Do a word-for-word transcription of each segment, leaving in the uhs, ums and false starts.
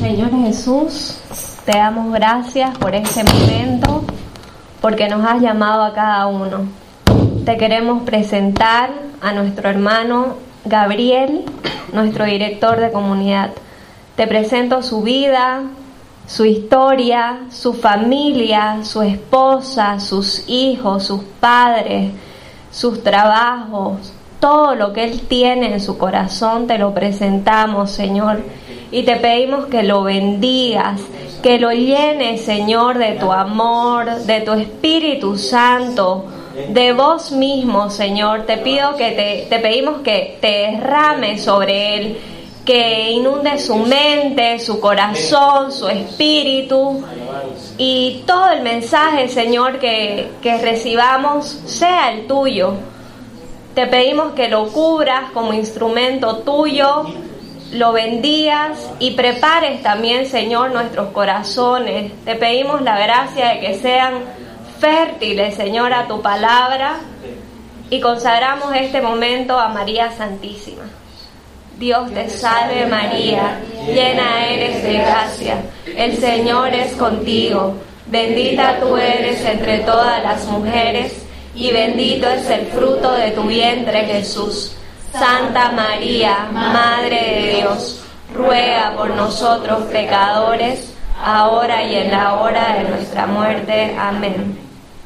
Señor Jesús, te damos gracias por este momento, porque nos has llamado a cada uno. Te queremos presentar a nuestro hermano Gabriel, nuestro director de comunidad. Te presento su vida, su historia, su familia, su esposa, sus hijos, sus padres, sus trabajos, todo lo que él tiene en su corazón te lo presentamos, Señor, y te pedimos que lo bendigas, que lo llenes, Señor, de tu amor, de tu Espíritu Santo, de vos mismo, Señor. Te pido que te, te pedimos que te derrames sobre él, que inunde su mente, su corazón, su espíritu, y todo el mensaje, Señor, que, que recibamos sea el tuyo. Te pedimos que lo cubras como instrumento tuyo, lo bendigas y prepares también, Señor, nuestros corazones. Te pedimos la gracia de que sean fértiles, Señor, a tu palabra, y consagramos este momento a María Santísima. Dios te salve María, llena eres de gracia, el Señor es contigo, bendita tú eres entre todas las mujeres, y bendito es el fruto de tu vientre, Jesús. Santa María, Madre de Dios, ruega por nosotros pecadores, ahora y en la hora de nuestra muerte. Amén.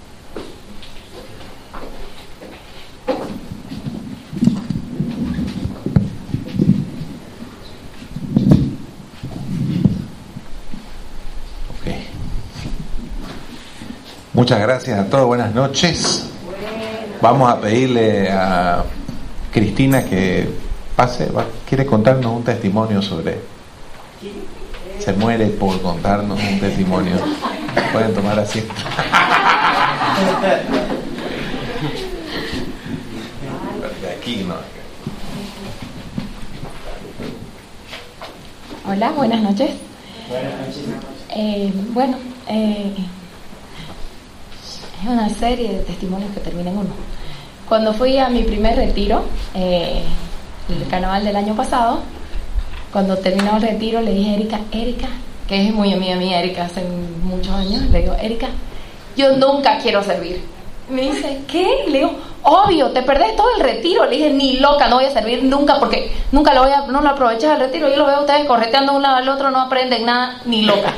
Okay. Muchas gracias a todos, buenas noches. Vamos a pedirle a Cristina que pase, va, quiere contarnos un testimonio sobre... Se muere por contarnos un testimonio. Pueden tomar asiento. De aquí no. Hola, buenas noches. Buenas noches. Eh, bueno, eh, es una serie de testimonios que termina en uno. Cuando fui a mi primer retiro, eh, el carnaval del año pasado, cuando terminó el retiro le dije a Erika, Erika, que es muy amiga mía, Erika, hace muchos años, le digo, Erika, yo nunca quiero servir. Me dice, ¿qué? Le digo, obvio, te perdés todo el retiro. Le dije, ni loca, no voy a servir nunca, porque nunca lo voy a, no lo aprovechas el retiro. Yo lo veo a ustedes correteando de un lado al otro, no aprenden nada, ni loca.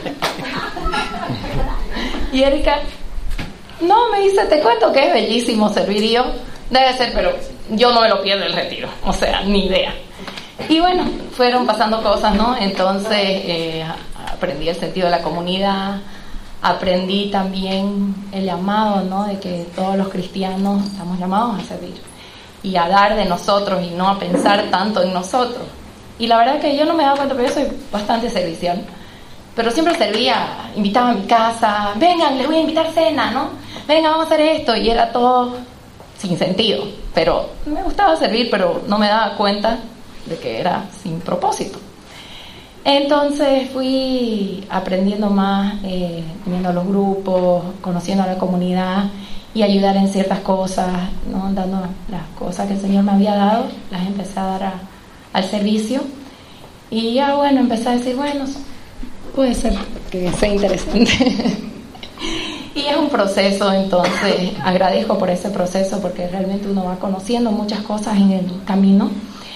Y Erika, no, me dice, te cuento que es bellísimo servir. Y yo, debe ser, pero yo no me lo pierdo el retiro, o sea, ni idea. Y bueno, fueron pasando cosas, ¿no? Entonces eh, aprendí el sentido de la comunidad, aprendí también el llamado, ¿no? De que todos los cristianos estamos llamados a servir y a dar de nosotros y no a pensar tanto en nosotros. Y la verdad es que yo no me daba cuenta, pero yo soy bastante servicial. Pero siempre servía, invitaba a mi casa, vengan, les voy a invitar cena, ¿no? Venga, vamos a hacer esto. Y era todo sin sentido. Pero me gustaba servir, pero no me daba cuenta de que era sin propósito. Entonces fui aprendiendo más, eh, teniendo los grupos, conociendo a la comunidad y ayudar en ciertas cosas, ¿no? Dando las cosas que el Señor me había dado, las empecé a dar a, al servicio. Y ya bueno, empecé a decir, bueno, puede ser que sea interesante. Y es un proceso, entonces agradezco por ese proceso, porque realmente uno va conociendo muchas cosas en el camino.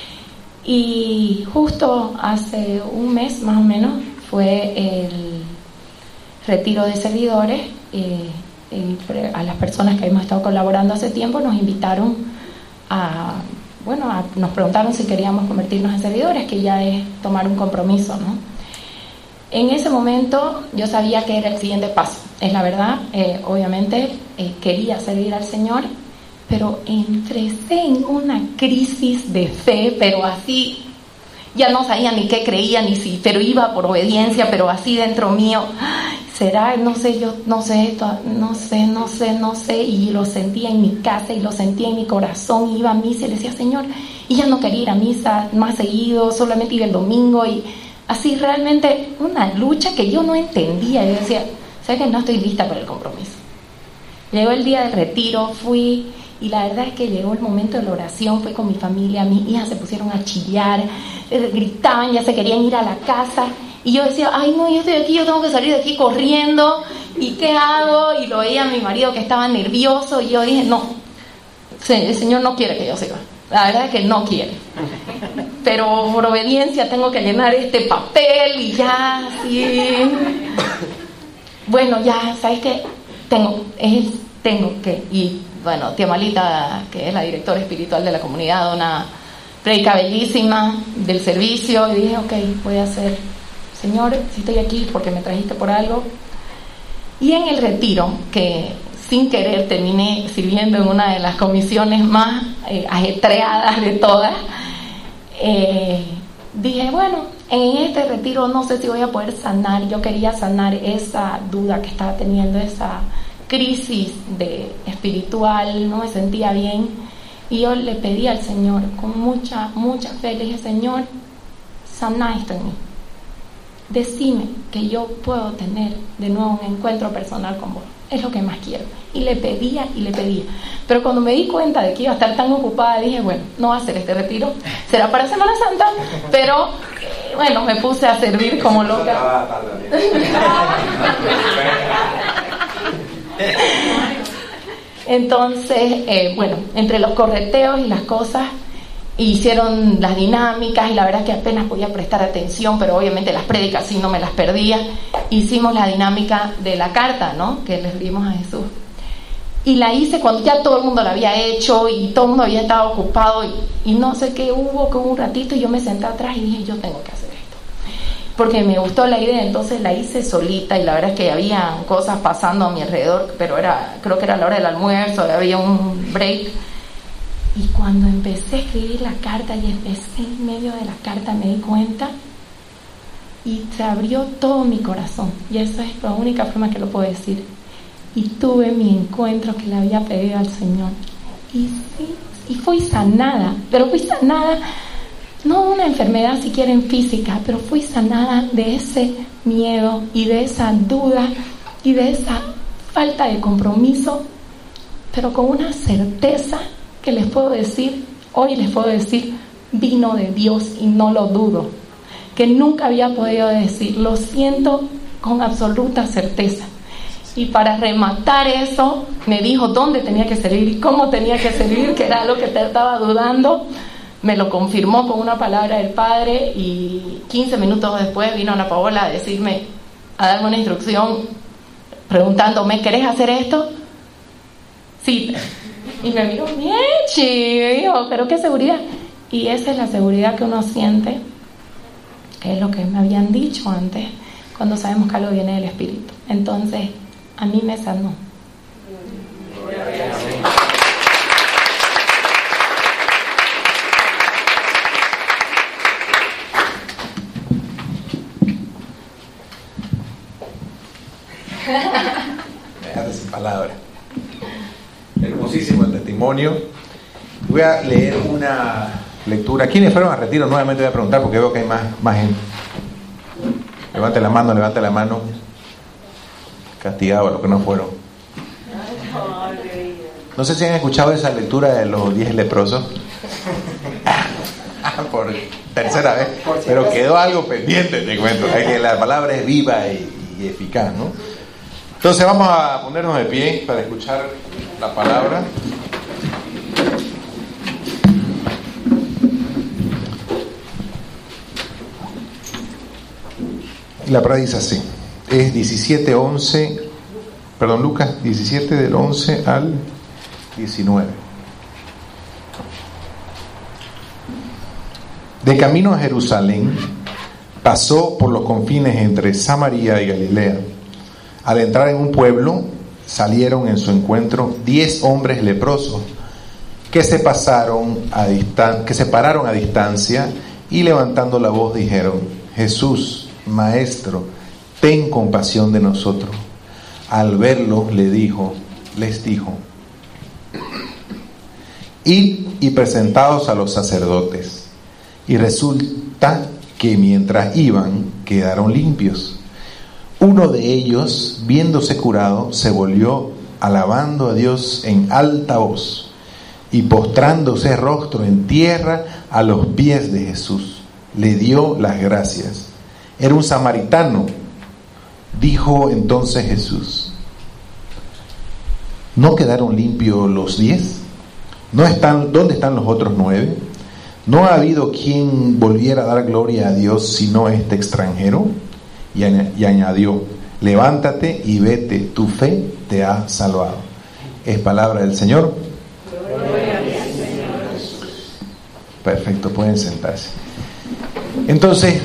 Y justo hace un mes más o menos fue el retiro de servidores. Eh, eh, a las personas que hemos estado colaborando hace tiempo nos invitaron a, bueno, a, nos preguntaron si queríamos convertirnos en servidores, que ya es tomar un compromiso, ¿no? En ese momento yo sabía que era el siguiente paso, es la verdad. eh, obviamente eh, quería servir al Señor, pero entré en una crisis de fe, pero así, ya no sabía ni qué creía, ni si, pero iba por obediencia, pero así dentro mío, ay, será, no sé, yo no sé esto, no sé, no sé, no sé, y lo sentía en mi casa y lo sentía en mi corazón. Iba a misa y le decía, Señor, y ya no quería ir a misa más seguido, solamente iba el domingo, y así realmente una lucha que yo no entendía. Yo decía, ¿sabes que no estoy lista para el compromiso? Llegó el día del retiro, fui, y la verdad es que llegó el momento de la oración. Fui con mi familia, mis hijas se pusieron a chillar, gritaban, ya se querían ir a la casa, Y yo decía, ay no, yo estoy aquí, yo tengo que salir de aquí corriendo, ¿y qué hago? Y lo veía a mi marido que estaba nervioso, y yo dije, no, el Señor no quiere que yo siga. La verdad es que no quiere. Pero por obediencia tengo que llenar este papel y ya, sí. Bueno, ya, ¿sabes qué? Tengo, es, tengo que. Y bueno, tía Malita, que es la directora espiritual de la comunidad, da una predica bellísima del servicio. Y dije, ok, voy a hacer. Señor, si estoy aquí porque me trajiste por algo. Y en el retiro, que sin querer terminé sirviendo en una de las comisiones más eh, ajetreadas de todas, eh, dije, bueno, en este retiro no sé si voy a poder sanar. Yo quería sanar esa duda que estaba teniendo, esa crisis de espiritual, no me sentía bien, y yo le pedí al Señor con mucha, mucha fe, le dije, Señor, sana esto en mí. Decime que yo puedo tener de nuevo un encuentro personal con vos. Es lo que más quiero. Y le pedía y le pedía. Pero cuando me di cuenta de que iba a estar tan ocupada, dije, bueno, no va a ser este retiro, será para Semana Santa. Pero, eh, bueno, me puse a servir como loca. Entonces, eh, bueno, entre los correteos y las cosas, hicieron las dinámicas, y la verdad es que apenas podía prestar atención, pero obviamente las prédicas sí no me las perdía. Hicimos la dinámica de la carta, ¿no?, que le escribimos a Jesús, y la hice cuando ya todo el mundo la había hecho y todo el mundo había estado ocupado, y, y no sé qué hubo, que hubo un ratito y yo me senté atrás y dije, yo tengo que hacer esto, porque me gustó la idea. Entonces la hice solita, y la verdad es que había cosas pasando a mi alrededor, pero era, creo que era la hora del almuerzo, había un break. Y cuando empecé a escribir la carta y empecé en medio de la carta, me di cuenta y se abrió todo mi corazón. Y esa es la única forma que lo puedo decir. Y tuve mi encuentro que le había pedido al Señor. Y sí, y fui sanada, pero fui sanada, no una enfermedad si quieren física, pero fui sanada de ese miedo y de esa duda y de esa falta de compromiso, pero con una certeza que les puedo decir, hoy les puedo decir, vino de Dios y no lo dudo, que nunca había podido decir, lo siento con absoluta certeza. Y para rematar eso, me dijo dónde tenía que servir y cómo tenía que servir, que era lo que te estaba dudando. Me lo confirmó con una palabra del Padre, y quince minutos después vino Ana Paola a decirme, a darme una instrucción, preguntándome, ¿querés hacer esto? Sí. Y me miró, Miechi, y me dijo, pero qué seguridad. Y esa es la seguridad que uno siente, que es lo que me habían dicho antes, cuando sabemos que algo viene del Espíritu. Entonces, a mí me sanó. Me dejaste sin palabras. Hermosísimo el testimonio. Voy a leer una lectura. ¿Quiénes fueron a retiro? Nuevamente voy a preguntar porque veo que hay más, más gente. Levante la mano, levante la mano. Castigado a los que no fueron. No sé si han escuchado esa lectura de los diez leprosos. Por tercera vez. Pero quedó algo pendiente, te cuento. Es que la palabra es viva y, y eficaz, ¿no? Entonces vamos a ponernos de pie para escuchar la palabra. La palabra dice así. Es diecisiete once, perdón, Lucas diecisiete del once al diecinueve. De camino a Jerusalén, pasó por los confines entre Samaria y Galilea. Al entrar en un pueblo, salieron en su encuentro diez hombres leprosos que se pasaron a distan- que se pararon a distancia y levantando la voz dijeron: Jesús, Maestro, ten compasión de nosotros. Al verlo le dijo, les dijo: Id y presentaos a los sacerdotes. Y resulta que mientras iban quedaron limpios. Uno de ellos, viéndose curado, se volvió alabando a Dios en alta voz y postrándose rostro en tierra a los pies de Jesús, le dio las gracias. Era un samaritano. Dijo entonces Jesús: ¿no quedaron limpios los diez? ¿No están, ¿Dónde están los otros nueve? ¿No ha habido quien volviera a dar gloria a Dios sino este extranjero? Y, añ- y añadió: levántate y vete, tu fe te ha salvado. Es palabra del Señor. Gloria al Señor. Perfecto, pueden sentarse. Entonces,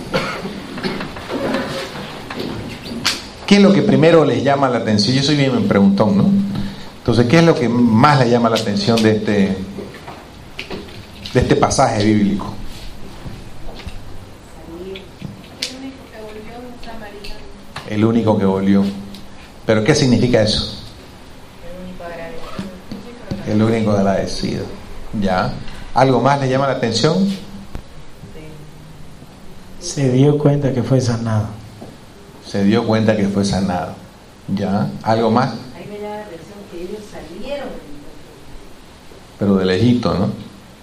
¿qué es lo que primero les llama la atención? Yo soy bien preguntón, ¿no? Entonces, ¿qué es lo que más les llama la atención de este, de este pasaje bíblico? El único que volvió. ¿Pero qué significa eso? El único agradecido. ¿Ya? ¿Algo más le llama la atención? Se dio cuenta que fue sanado. Se dio cuenta que fue sanado. ¿Ya? ¿Algo más? Ahí me llama la atención que ellos salieron. Pero de lejito, ¿no?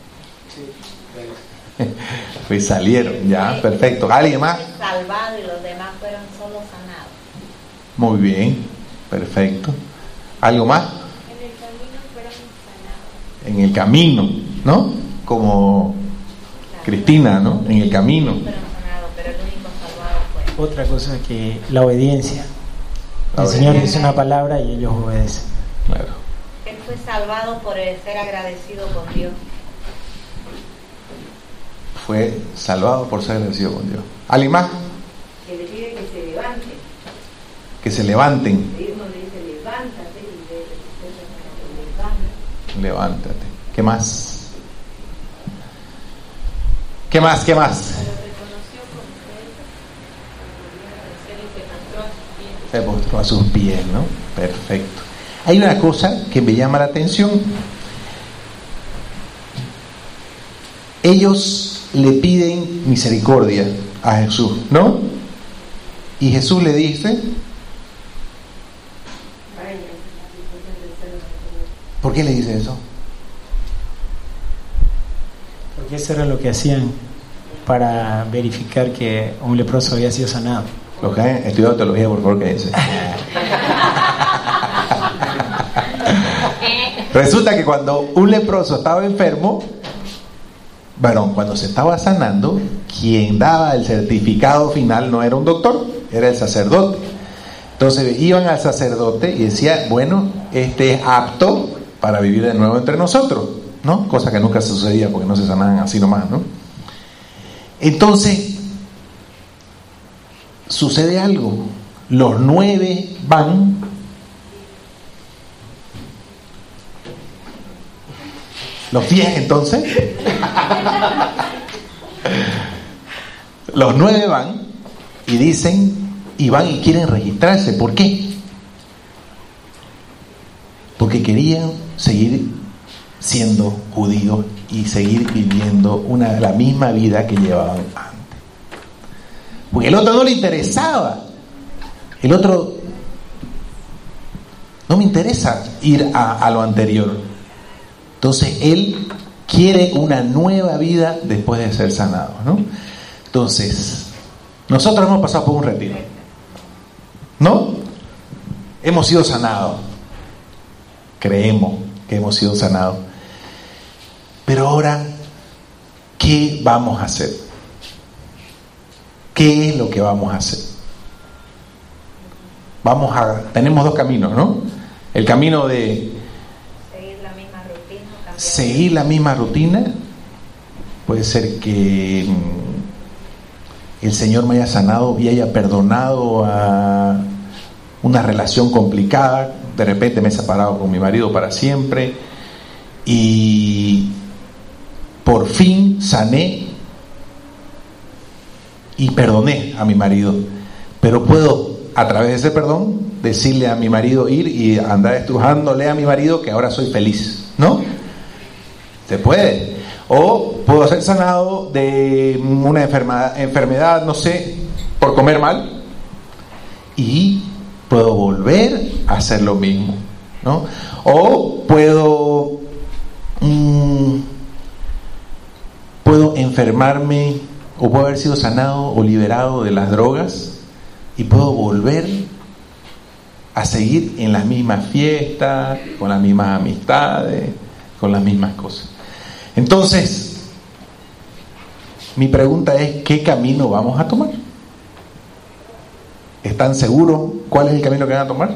Pues salieron, ya, perfecto. ¿Alguien más? Salvado y los demás fueron solo sanados. Muy bien, perfecto. ¿Algo más? En el camino fueron sanados. En el camino, ¿no? Como Cristina, ¿no? En el camino. Fueron sanados, pero el único salvado fue. Otra cosa que la obediencia. La El Señor obediencia. dice una palabra y ellos obedecen. Claro. Él fue salvado por el ser agradecido con Dios. Fue salvado por ser agradecido con Dios. ¿Alguien más? Que le pide que se levante. Que se levanten. Él no le dice levántate y le dice levántate. Levántate. ¿Qué más? ¿Qué más? ¿Qué más? Se postró a sus pies, ¿no? Perfecto. Hay una cosa que me llama la atención. Ellos le piden misericordia a Jesús, ¿no? Y Jesús le dice: ¿por qué le dice eso? Porque eso era lo que hacían para verificar que un leproso había sido sanado. Los que han estudiado teología, por favor, cállense. Resulta que cuando un leproso estaba enfermo, bueno, cuando se estaba sanando, quien daba el certificado final no era un doctor, era el sacerdote. Entonces iban al sacerdote y decía: bueno, este es apto para vivir de nuevo entre nosotros, ¿no? Cosa que nunca sucedía porque no se sanaban así nomás, ¿no? Entonces sucede algo. Los nueve van, los diez entonces, los nueve van y dicen, y van y quieren registrarse. ¿Por qué? Porque querían seguir siendo judíos y seguir viviendo una, la misma vida que llevaban antes. Porque el otro no le interesaba. El otro: no me interesa ir a, a lo anterior. Entonces él quiere una nueva vida después de ser sanado, ¿no? Entonces, nosotros hemos pasado por un retiro, ¿no? Hemos sido sanados. Creemos que hemos sido sanados. Pero ahora, ¿qué vamos a hacer? ¿Qué es lo que vamos a hacer? Vamos a, tenemos dos caminos, ¿no? El camino de Seguir la misma rutina. cambiar. seguir la misma rutina. Puede ser que el Señor me haya sanado y haya perdonado a una relación complicada. De repente me he separado con mi marido para siempre y por fin sané y perdoné a mi marido, pero puedo a través de ese perdón decirle a mi marido, ir y andar estrujándole a mi marido que ahora soy feliz, ¿no? Se puede. O puedo ser sanado de una enfermedad, enfermedad, no sé, por comer mal, y puedo volver a hacer lo mismo, ¿no? O puedo mmm, puedo enfermarme o puedo haber sido sanado o liberado de las drogas y puedo volver a seguir en las mismas fiestas, con las mismas amistades, con las mismas cosas. Entonces, mi pregunta es, ¿qué camino vamos a tomar? ¿Están seguros cuál es el camino que van a tomar?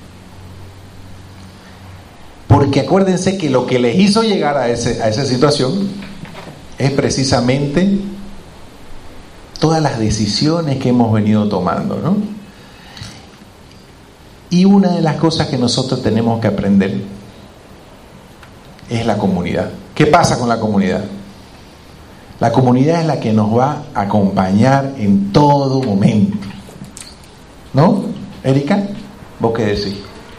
Porque acuérdense que lo que les hizo llegar a, ese, a esa situación es precisamente todas las decisiones que hemos venido tomando, ¿no? Y una de las cosas que nosotros tenemos que aprender es la comunidad. ¿Qué pasa con la comunidad? La comunidad es la que nos va a acompañar en todo momento, ¿no? Erika, ¿vos qué decís?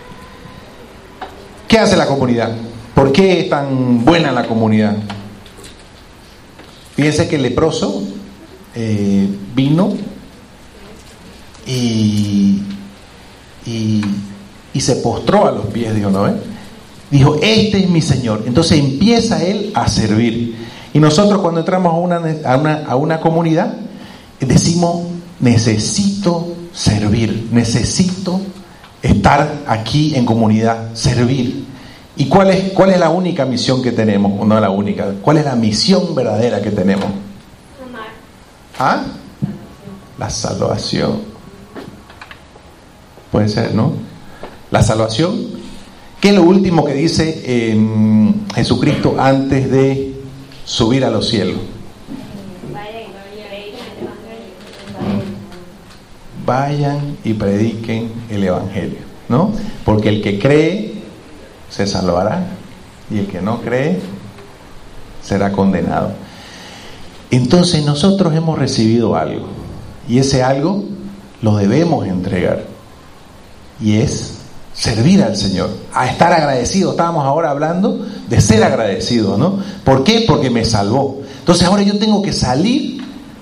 ¿Qué hace la comunidad? ¿Por qué es tan buena la comunidad? Fíjense que el leproso eh, vino y, y, y se postró a los pies, dijo, ¿no? ¿Eh? Dijo, este es mi Señor. Entonces empieza él a servir. Y nosotros cuando entramos a una, a una, a una comunidad, decimos, necesito servir, necesito estar aquí en comunidad, servir. ¿Y cuál es, cuál es la única misión que tenemos? O no la única, ¿cuál es la misión verdadera que tenemos? Amar. ¿Ah? La salvación. Puede ser, ¿no? La salvación. ¿Qué es lo último que dice eh, Jesucristo antes de subir a los cielos? Vayan y prediquen el Evangelio, ¿no? Porque el que cree se salvará y el que no cree será condenado. Entonces nosotros hemos recibido algo y ese algo lo debemos entregar y es servir al Señor, a estar agradecido. Estábamos ahora hablando de ser agradecido, ¿no? ¿Por qué? Porque me salvó. Entonces ahora yo tengo que salir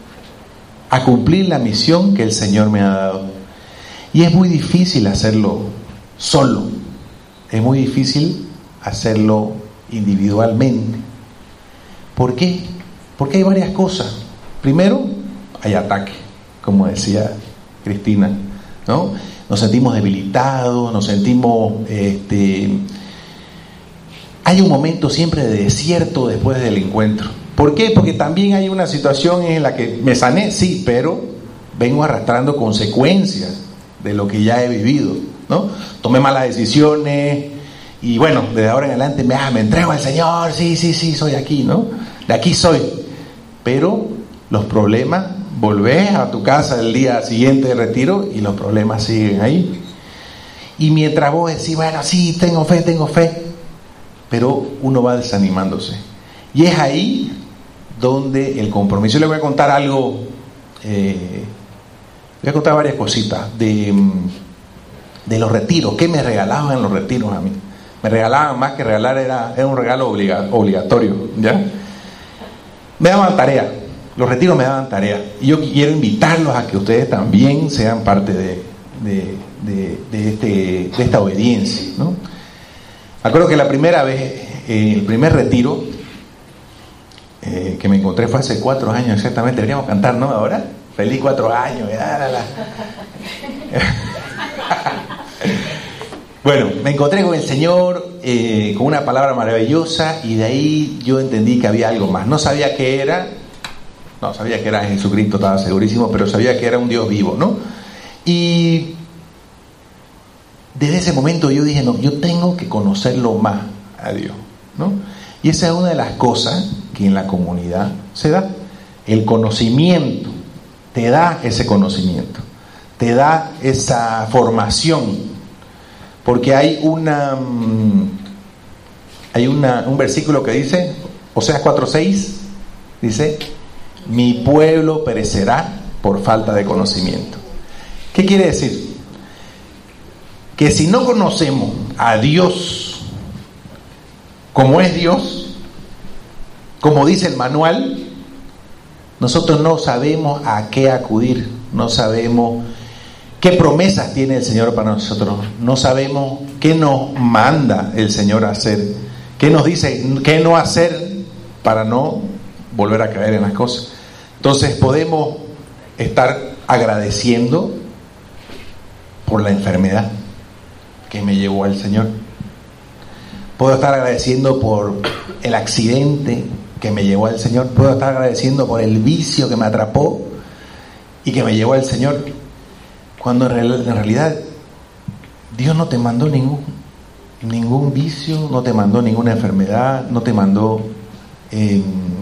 a cumplir la misión que el Señor me ha dado. Y es muy difícil hacerlo solo. Es muy difícil hacerlo individualmente. ¿Por qué? Porque hay varias cosas. Primero, hay ataque, como decía Cristina, ¿no? Nos sentimos debilitados, nos sentimos... Este, hay un momento siempre de desierto después del encuentro. ¿Por qué? Porque también hay una situación en la que me sané, sí, pero vengo arrastrando consecuencias de lo que ya he vivido, ¿no? Tomé malas decisiones y bueno, desde ahora en adelante me, ah, me entrego al Señor, sí, sí, sí, soy aquí, ¿no? De aquí soy. Pero los problemas, volvés a tu casa el día siguiente de retiro y los problemas siguen ahí. Y mientras vos decís, bueno, sí, tengo fe, tengo fe, pero uno va desanimándose. Y es ahí donde el compromiso. Yo le voy a contar algo, eh, le voy a contar varias cositas de, de los retiros. ¿Qué me regalaban en los retiros a mí? Me regalaban más que regalar, era, era un regalo obliga, obligatorio, ¿ya? Me daban tarea, los retiros me daban tarea. Y yo quiero invitarlos a que ustedes también sean parte de, de, de, de, este, de esta obediencia, ¿no? Me acuerdo que la primera vez, eh, el primer retiro eh, que me encontré fue hace cuatro años exactamente. Deberíamos cantar, ¿no? Ahora, feliz cuatro años. La, la, la. Bueno, me encontré con el Señor, eh, con una palabra maravillosa, y de ahí yo entendí que había algo más. No sabía qué era, no sabía que era Jesucristo, estaba segurísimo, pero sabía que era un Dios vivo, ¿no? Y desde ese momento yo dije, no, yo tengo que conocerlo más a Dios, ¿no? Y esa es una de las cosas que en la comunidad se da. El conocimiento, te da ese conocimiento, te da esa formación. Porque hay una hay una, un versículo que dice, Oseas cuatro seis, dice, mi pueblo perecerá por falta de conocimiento. ¿Qué quiere decir? Que si no conocemos a Dios como es Dios, como dice el manual, nosotros no sabemos a qué acudir, no sabemos qué promesas tiene el Señor para nosotros, no sabemos qué nos manda el Señor a hacer, qué nos dice, qué no hacer para no volver a caer en las cosas. Entonces podemos estar agradeciendo por la enfermedad que me llevó al Señor. Puedo estar agradeciendo por el accidente que me llevó al Señor. Puedo estar agradeciendo por el vicio que me atrapó y que me llevó al Señor. Cuando en realidad Dios no te mandó ningún, ningún vicio, no te mandó ninguna enfermedad, no te mandó eh,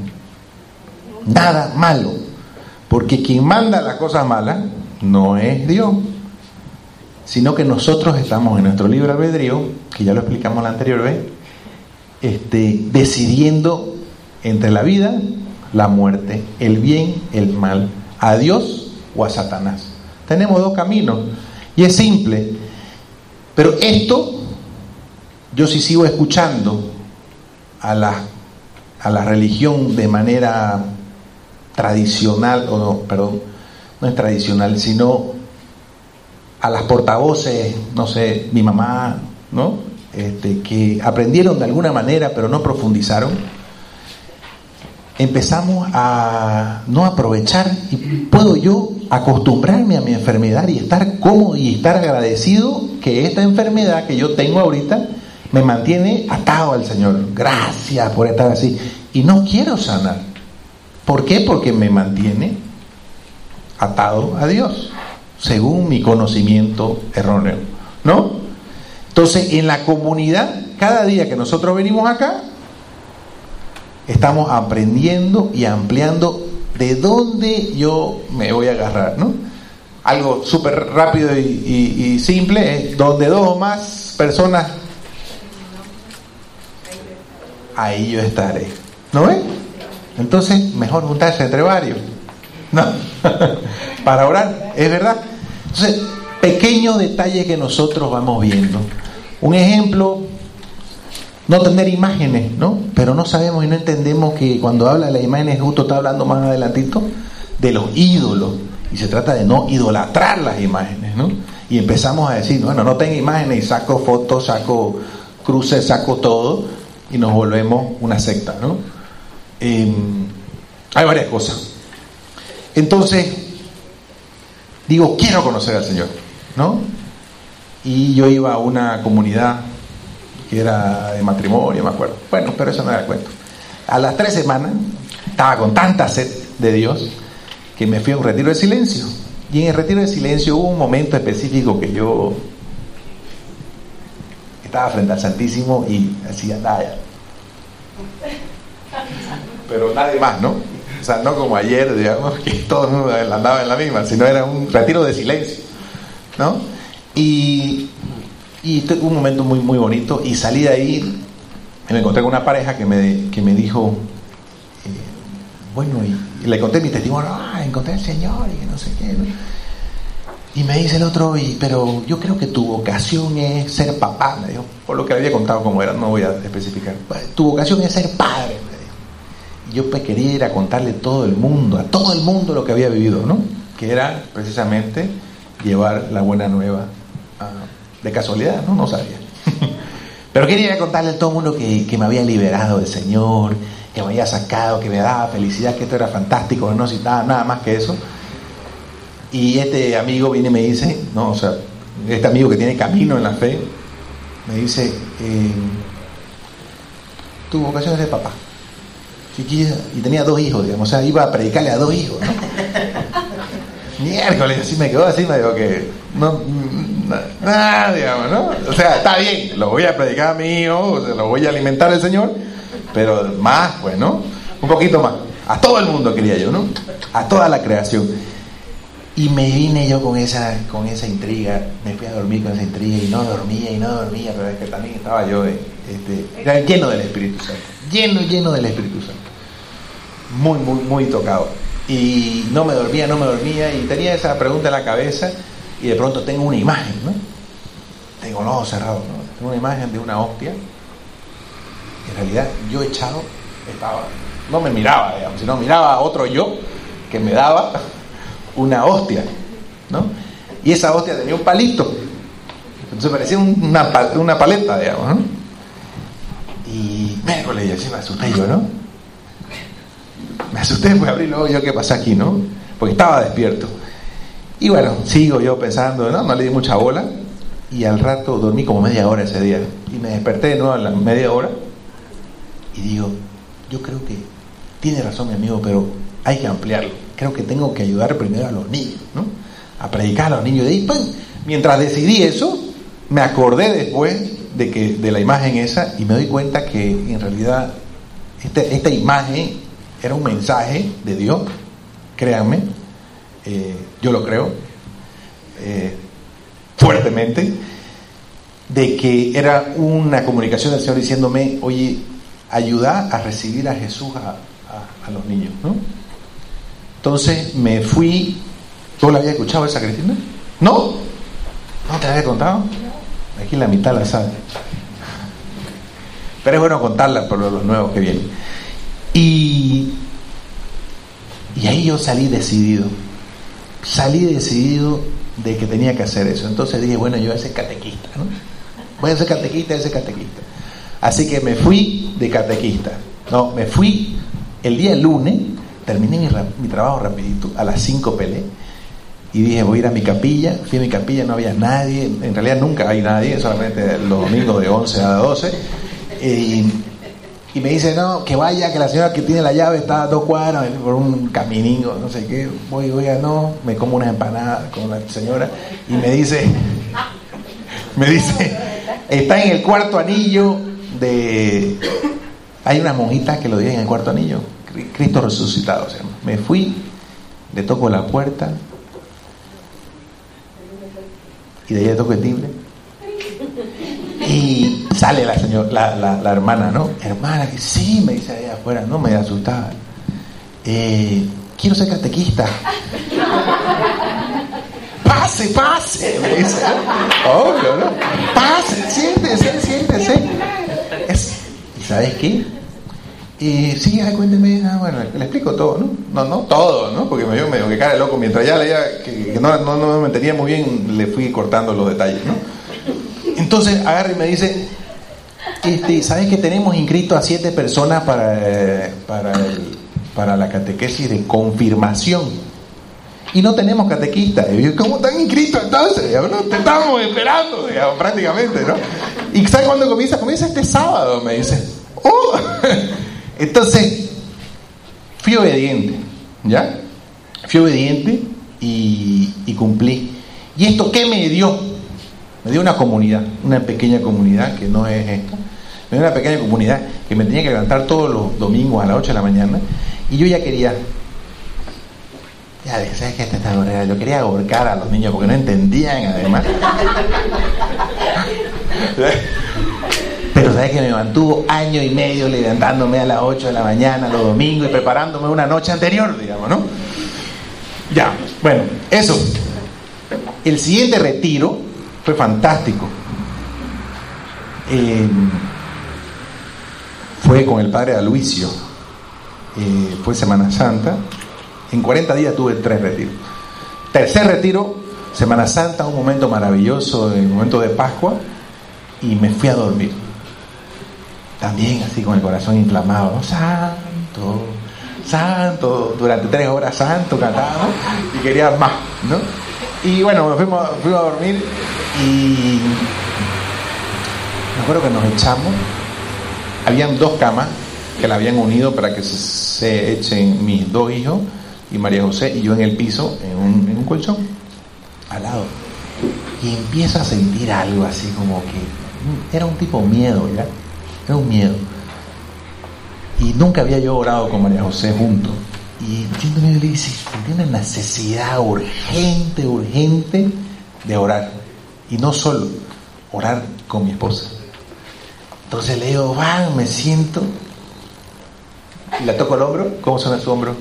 nada malo. Porque quien manda las cosas malas no es Dios, sino que nosotros estamos en nuestro libre albedrío, que ya lo explicamos la anterior vez, este, decidiendo entre la vida, la muerte, el bien, el mal, a Dios o a Satanás. Tenemos dos caminos y es simple, pero esto yo sí sigo escuchando a la, a la religión de manera tradicional, o no, perdón, no es tradicional, sino a las portavoces, no sé, mi mamá, ¿no? Este, que aprendieron de alguna manera pero no profundizaron. Empezamos a no aprovechar, y puedo yo acostumbrarme a mi enfermedad y estar cómodo y estar agradecido que esta enfermedad que yo tengo ahorita me mantiene atado al Señor. Gracias por estar así. Y no quiero sanar. ¿Por qué? Porque me mantiene atado a Dios, según mi conocimiento erróneo, ¿no? Entonces, en la comunidad, cada día que nosotros venimos acá, estamos aprendiendo y ampliando de dónde yo me voy a agarrar, ¿no? Algo súper rápido y, y, y simple es donde dos o más personas, ahí yo estaré, ¿no ves? Entonces, mejor juntarse entre varios, ¿no? Para orar, es verdad. Entonces, pequeños detalles que nosotros vamos viendo. Un ejemplo, no tener imágenes, ¿no? Pero no sabemos y no entendemos que cuando habla de las imágenes, justo está hablando más adelantito de los ídolos, y se trata de no idolatrar las imágenes, ¿no? Y empezamos a decir, bueno, no tengo imágenes, y saco fotos, saco cruces, saco todo, y nos volvemos una secta, ¿no? Eh, hay varias cosas. Entonces, digo, quiero conocer al Señor, ¿no? Y yo iba a una comunidad que era de matrimonio, me acuerdo. Bueno, pero eso no era el cuento. A las tres semanas estaba con tanta sed de Dios que me fui a un retiro de silencio. Y en el retiro de silencio hubo un momento específico que yo estaba frente al Santísimo y hacía nada. Pero nadie más, ¿no? O sea, no como ayer, digamos, que todo el mundo andaba en la misma, sino era un retiro de silencio, ¿no? Y, y tuve un momento muy, muy bonito, y salí de ahí y me encontré con una pareja que me, que me dijo, eh, bueno, y, y le conté mi testimonio, ah, encontré al Señor y que no sé qué, ¿no? Y me dice el otro, y, pero yo creo que tu vocación es ser papá, me dijo, por lo que le había contado cómo era, no voy a especificar. Tu vocación es ser padre, me dijo. Y yo pues quería ir a contarle a todo el mundo, a todo el mundo lo que había vivido, ¿no? Que era precisamente llevar la buena nueva. Uh, de casualidad, ¿no? No sabía. Pero quería ir a contarle a todo el mundo que, que me había liberado del Señor, que me había sacado, que me daba felicidad, que esto era fantástico, no necesitaba nada más que eso. Y este amigo viene y me dice, no, o sea, este amigo que tiene camino en la fe, me dice, eh, tu vocación es ser papá. Chiquilla, y tenía dos hijos, digamos, o sea, iba a predicarle a dos hijos, ¿no? Miércoles, así me quedó así, me digo que, no, nada, digamos, ¿no? O sea, está bien, lo voy a predicar a mi hijo, o sea, lo voy a alimentar al Señor, pero más, pues, ¿no? Un poquito más. A todo el mundo quería yo, ¿no? A toda la creación. Y me vine yo con esa con esa intriga, me fui a dormir con esa intriga y no dormía y no dormía, pero es que también estaba yo este, lleno del Espíritu Santo, lleno, lleno del Espíritu Santo, muy, muy, muy tocado. Y no me dormía, no me dormía, y tenía esa pregunta en la cabeza, y de pronto tengo una imagen, ¿no? Tengo los ojos cerrados, ¿no? Tengo una imagen de una hostia. En realidad yo echado estaba, no me miraba, digamos, sino miraba a otro yo que me daba una hostia, ¿no? Y esa hostia tenía un palito, entonces parecía una, una paleta, digamos, ¿no? Y miércoles, y así me asusté yo, ¿no? Me asusté, pues abrí los ojos, yo qué pasa aquí, ¿no? Porque estaba despierto. Y bueno, sigo yo pensando, no, no le di mucha bola. Y al rato dormí como media hora ese día. Y me desperté de nuevo a la media hora. Y digo, yo creo que tiene razón mi amigo, pero hay que ampliarlo. Creo que tengo que ayudar primero a los niños, ¿no? A predicar a los niños. De ahí, pues, mientras decidí eso, me acordé después de que de la imagen esa y me doy cuenta que en realidad este, esta imagen era un mensaje de Dios. Créanme, eh, yo lo creo eh, fuertemente, de que era una comunicación del Señor diciéndome, oye, ayuda a recibir a Jesús a, a, a los niños, ¿no? Entonces me fui. ¿Tú la habías escuchado esa, Cristina? ¿No? ¿No te la había contado? Aquí la mitad la sabe. Pero es bueno contarla por los nuevos que vienen. Y, y ahí yo salí decidido. Salí decidido de que tenía que hacer eso. Entonces dije, bueno, yo voy a ser catequista, ¿no? Voy a ser catequista, voy a ser catequista. Así que me fui de catequista. No, me fui el día lunes, terminé mi, mi trabajo rapidito, a las cinco pelé. Y dije, voy a ir a mi capilla. Fui a mi capilla, no había nadie. En realidad nunca hay nadie, solamente los domingos de once a doce. Y, y me dice, no, que vaya, que la señora que tiene la llave está a dos cuadras por un caminito, no sé qué. Voy, oiga, no, me como unas empanadas con la señora. Y me dice, me dice, está en el cuarto anillo de... Hay unas monjitas que lo dicen en el cuarto anillo. Cristo resucitado, se llama. Me fui, le toco la puerta. Y de ahí le toco el timbre. Y sale la señora, la, la, la hermana, ¿no? Hermana, que sí, me dice allá afuera, no me asustada. Eh, quiero ser catequista. Pase, pase, me dice. Obvio, ¿no? Pase, siéntese, siéntese. Es, ¿y sabes qué? Eh, sí, ay, cuénteme. Ah, bueno, le explico todo, ¿no? No, no todo, ¿no? Porque me dio medio que cara de loco. Mientras ya leía que, que no, no, no me entendía muy bien, le fui cortando los detalles, ¿no? Entonces agarra y me dice, este, ¿sabes que tenemos inscrito a siete personas para, eh, para, el, para la catequesis de confirmación? Y no tenemos catequistas. Y yo, ¿cómo están inscritos entonces? No, te estamos esperando, digamos, prácticamente, ¿no? ¿Y sabes cuándo comienza? Comienza este sábado, me dice. ¡Oh! Entonces, fui obediente, ¿ya? Fui obediente y, y cumplí. ¿Y esto qué me dio? Me dio una comunidad, una pequeña comunidad que no es esta. Me dio una pequeña comunidad que me tenía que levantar todos los domingos a las ocho de la mañana. Y yo ya quería, ya dije, ¿sabes qué? Esta está horrible. Yo quería ahorcar a los niños porque no entendían, además. Pero ¿sabes que me mantuvo año y medio levantándome a las ocho de la mañana los domingos y preparándome una noche anterior, digamos, ¿no? Ya, bueno, eso. El siguiente retiro fue fantástico. Eh, fue con el padre Aloisio. Eh, fue Semana Santa. En cuarenta días tuve tres retiros. Tercer retiro, Semana Santa, un momento maravilloso, el momento de Pascua, y me fui a dormir. También así con el corazón inflamado, ¿no? Santo, santo, durante tres horas santo cantaba y quería más, ¿no? Y bueno, nos fuimos, fuimos a dormir y me acuerdo que nos echamos. Habían dos camas que la habían unido para que se, se echen mis dos hijos y María José y yo en el piso, en un, en un colchón al lado. Y empiezo a sentir algo así como que era un tipo miedo, ¿ya? Era un miedo. Y nunca había yo orado con María José juntos. Y entiéndome, le dice, tiene una necesidad urgente, urgente de orar. Y no solo, orar con mi esposa. Entonces le digo, va, me siento. Y le toco el hombro. ¿Cómo suena su hombro?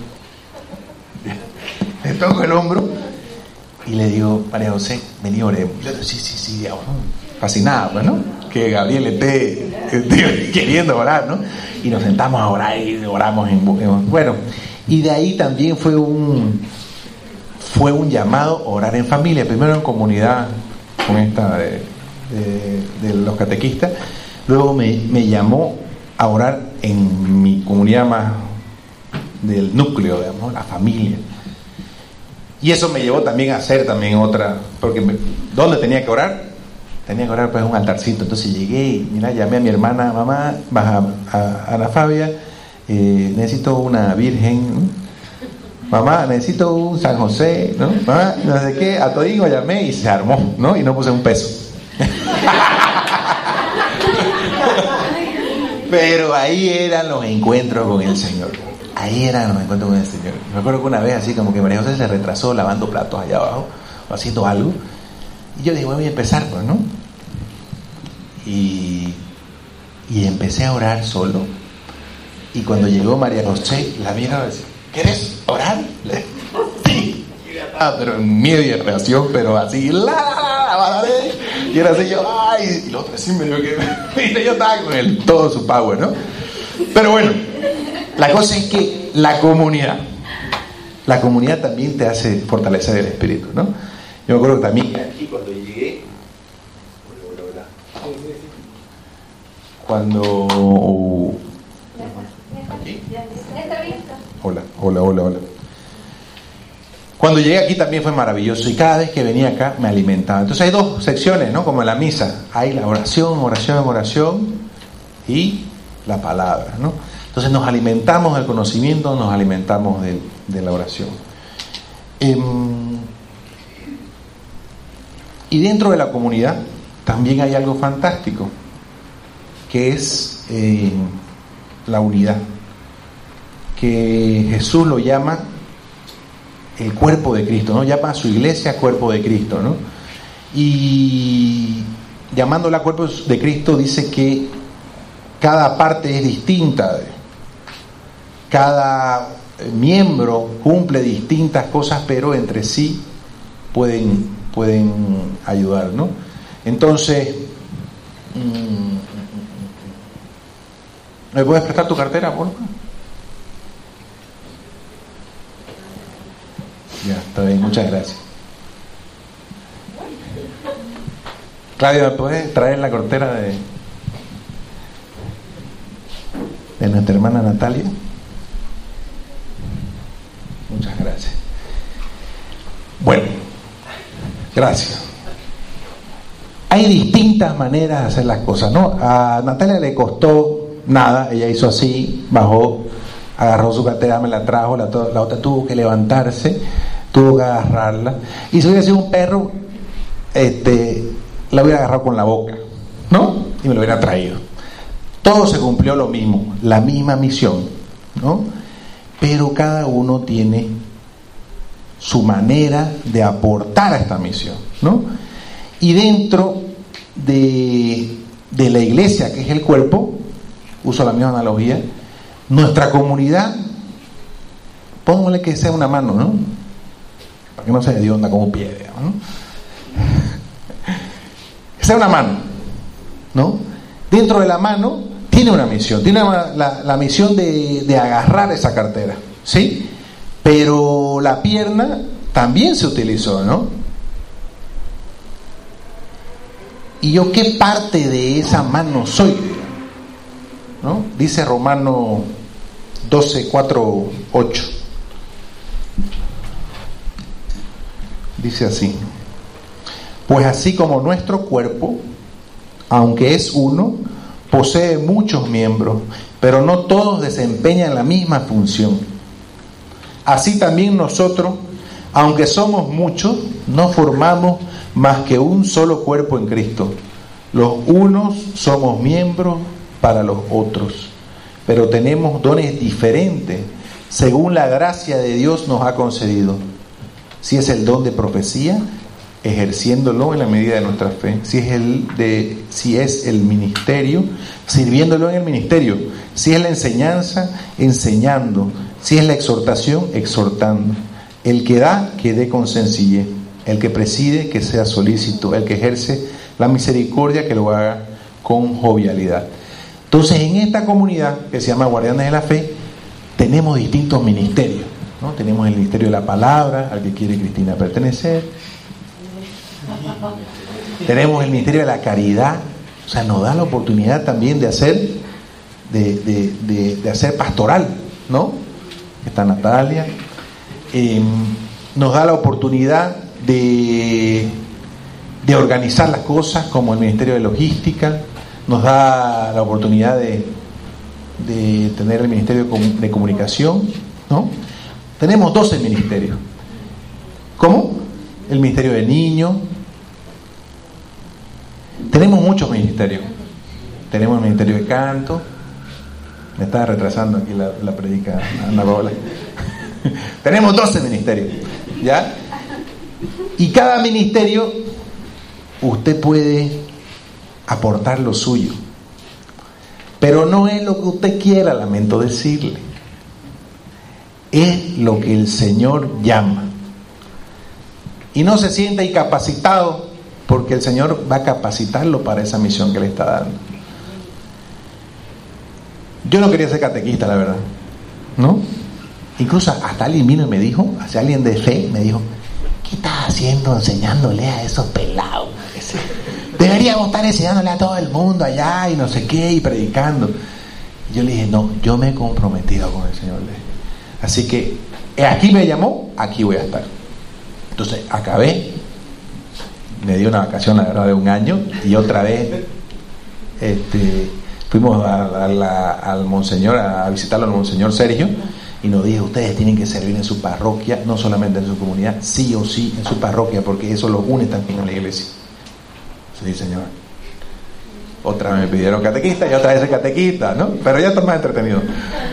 Le toco el hombro. Y le digo, María José, vení, oremos. Y le digo, sí, sí, sí, digamos, fascinada, pues, ¿no? Que Gabriel esté, esté queriendo orar, ¿no? Y nos sentamos a orar y oramos en, en bueno. Y de ahí también fue un fue un llamado a orar en familia, primero en comunidad con esta de, de, de los catequistas, luego me, me llamó a orar en mi comunidad más del núcleo, digamos, la familia. Y eso me llevó también a hacer también otra, porque me, ¿dónde tenía que orar? Tenía que orar pues en un altarcito. Entonces llegué y mira, llamé a mi hermana, mamá, baja a Ana Fabia, eh, necesito una virgen, ¿no? Mamá, necesito un San José, ¿no? Mamá, no sé qué, a todingo llamé y se armó, ¿no? Y no puse un peso. Pero ahí eran los encuentros con el Señor. Ahí eran los encuentros con el Señor. Me acuerdo que una vez así como que María José se retrasó lavando platos allá abajo o haciendo algo. Y yo dije, bueno, voy a empezar, pues, ¿no? Y, y empecé a orar solo. Y cuando llegó María José, la mira y decía, ¿quieres orar? Sí. Ah, pero en miedo y reacción, pero así, la, la, la, la, y era así yo, ay, y lo otro así medio que, viste, yo estaba con el, todo su power, ¿no? Pero bueno, la cosa es que la comunidad, la comunidad también te hace fortalecer el espíritu, ¿no? Yo me acuerdo que también aquí cuando llegué, cuando, aquí, hola, hola, hola, hola. Cuando llegué aquí también fue maravilloso y cada vez que venía acá me alimentaba. Entonces hay dos secciones, ¿no? Como en la misa. Hay la oración, oración, oración y la palabra, ¿no? Entonces nos alimentamos del conocimiento, nos alimentamos de, de la oración. Eh, y dentro de la comunidad también hay algo fantástico, que es eh, la unidad, que Jesús lo llama el cuerpo de Cristo, ¿no? Llama a su iglesia cuerpo de Cristo, ¿no? Y llamándola cuerpo de Cristo dice que cada parte es distinta, cada miembro cumple distintas cosas, pero entre sí pueden, pueden ayudar, ¿no? Entonces, ¿me puedes prestar tu cartera, por favor? Ya, está bien, muchas gracias. Claudia, ¿me puedes traer la cartera de, de nuestra hermana Natalia? Muchas gracias. Bueno, gracias. Hay distintas maneras de hacer las cosas, ¿no? A Natalia le costó nada, ella hizo así, bajó, agarró su cartera, me la trajo, la, la otra tuvo que levantarse, tuvo que agarrarla, y si hubiera sido un perro, este, la hubiera agarrado con la boca, ¿no? Y me lo hubiera traído. Todo se cumplió lo mismo, la misma misión, ¿no? Pero cada uno tiene su manera de aportar a esta misión, ¿no? Y dentro de, de la iglesia, que es el cuerpo, uso la misma analogía, nuestra comunidad, póngale que sea una mano, ¿no? Para que no se de onda como un pie, digamos, ¿no? Que sea una mano, ¿no? Dentro de la mano tiene una misión, tiene una, la, la misión de, de agarrar esa cartera, ¿sí? Pero la pierna también se utilizó, ¿no? ¿Y yo qué parte de esa mano soy? ¿No? Dice Romano doce, cuatro, ocho. Dice así: pues así como nuestro cuerpo, aunque es uno, posee muchos miembros, pero no todos desempeñan la misma función. Así también nosotros, aunque somos muchos, no formamos más que un solo cuerpo en Cristo. Los unos somos miembros para los otros, pero tenemos dones diferentes según la gracia de Dios nos ha concedido. Si es el don de profecía, ejerciéndolo en la medida de nuestra fe. Si es el de, si es el ministerio, sirviéndolo en el ministerio. Si es la enseñanza, enseñando. Si es la exhortación, exhortando. El que da, que dé con sencillez. El que preside, que sea solícito. El que ejerce la misericordia, que lo haga con jovialidad. Entonces, en esta comunidad que se llama Guardianes de la Fe, tenemos distintos ministerios, ¿no? Tenemos el ministerio de la palabra, al que quiere Cristina pertenecer. Tenemos el ministerio de la caridad, o sea, nos da la oportunidad también de hacer, de, de, de, de hacer pastoral, ¿no? está Natalia. Eh, nos da la oportunidad de, de organizar las cosas, como el Ministerio de Logística. Nos da la oportunidad de, de tener el Ministerio de Comunicación, ¿no? Tenemos doce ministerios. ¿Cómo? El Ministerio de Niños. Tenemos muchos ministerios. Tenemos el Ministerio de Canto. Me estaba retrasando aquí la, la predica Ana Paola. Tenemos doce ministerios, ¿ya? Y cada ministerio usted puede aportar lo suyo, pero no es lo que usted quiera, lamento decirle, es lo que el Señor llama. Y no se sienta incapacitado, porque el Señor va a capacitarlo para esa misión que le está dando. Yo no quería ser catequista, la verdad, ¿no? Incluso hasta alguien vino y me dijo, hacia alguien de fe, me dijo: ¿qué estás haciendo enseñándole a esos pelados? Deberíamos estar enseñándole a todo el mundo allá y no sé qué, y predicando. Y yo le dije: no, yo me he comprometido con el Señor. Así que aquí me llamó, aquí voy a estar. Entonces acabé, me dio una vacación, la verdad, de un año, y otra vez este, fuimos a, a la, al Monseñor, a visitarlo al Monseñor Sergio, y nos dijo: ustedes tienen que servir en su parroquia, no solamente en su comunidad, sí o sí en su parroquia, porque eso los une también a la iglesia. Sí, señor. Otra vez me pidieron catequista y otra vez el catequista, ¿no? Pero ya está más entretenido.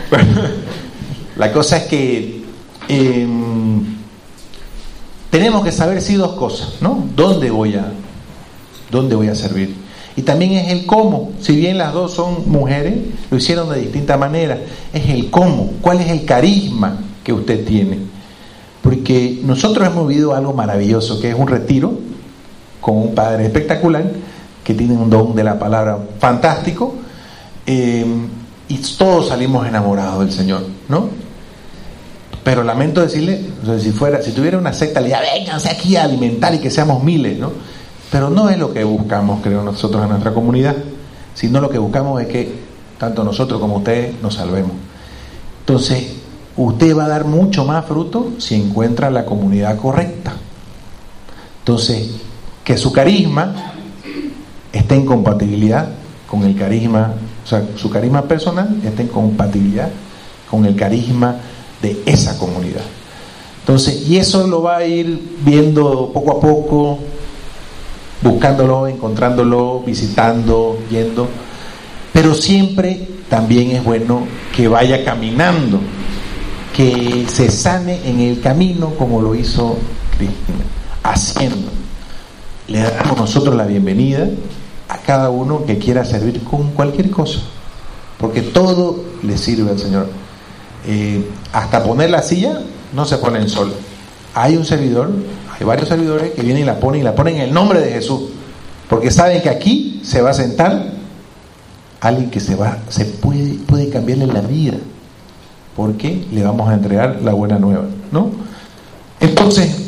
La cosa es que eh, tenemos que saber sí dos cosas, ¿no? ¿Dónde voy a, dónde voy a servir? Y también es el cómo. Si bien las dos son mujeres, lo hicieron de distinta manera. Es el cómo. ¿Cuál es el carisma que usted tiene? Porque nosotros hemos vivido algo maravilloso, que es un retiro con un padre espectacular, que tiene un don de la palabra fantástico, eh, y todos salimos enamorados del Señor, ¿no? Pero lamento decirle, o sea, si fuera, si tuviera una secta, le diría: vénganse aquí a alimentar y que seamos miles, ¿no? Pero no es lo que buscamos, creo, nosotros en nuestra comunidad, sino lo que buscamos es que tanto nosotros como ustedes nos salvemos. Entonces, usted va a dar mucho más fruto si encuentra la comunidad correcta. Entonces, que su carisma esté en compatibilidad con el carisma, o sea, su carisma personal esté en compatibilidad con el carisma de esa comunidad. Entonces, y eso lo va a ir viendo poco a poco, buscándolo, encontrándolo, visitando, yendo, pero siempre también es bueno que vaya caminando, que se sane en el camino como lo hizo Cristina, haciendo. Le damos nosotros la bienvenida a cada uno que quiera servir con cualquier cosa, porque todo le sirve al Señor. Eh, hasta poner la silla no se pone en sol. Hay un servidor, hay varios servidores que vienen y la ponen y la ponen en el nombre de Jesús, porque saben que aquí se va a sentar alguien que se va, se puede, puede cambiarle la vida, porque le vamos a entregar la buena nueva, ¿no? Entonces,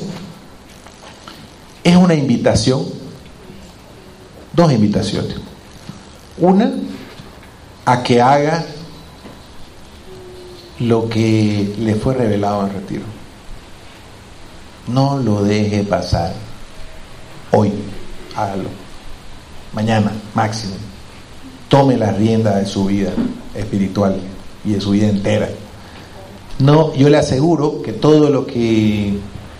es una invitación, dos invitaciones. Una, a que haga lo que le fue revelado en retiro. No lo deje pasar. Hoy, hágalo. Mañana, máximo. Tome la rienda de su vida espiritual y de su vida entera. No, yo le aseguro que todo lo que